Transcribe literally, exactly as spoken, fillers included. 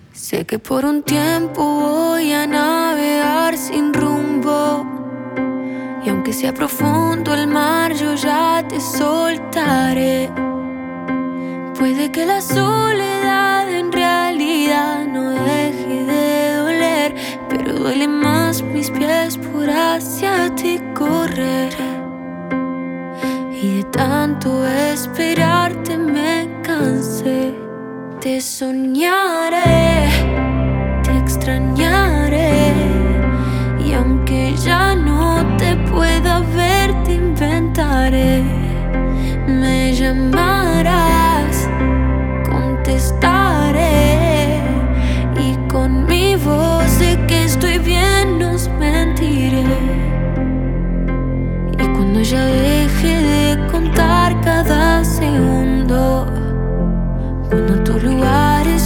Sé que por un tiempo voy a navegar sin rumbo, y aunque sea profundo el mar, yo ya te soltaré. Puede que la soledad en realidad no deje de doler, pero duelen más mis pies por hacia ti correr. Y de tanto esperarte me cansé. Te soñaré, te extrañaré, y aunque ya no te pueda ver, te inventaré. Me llamarás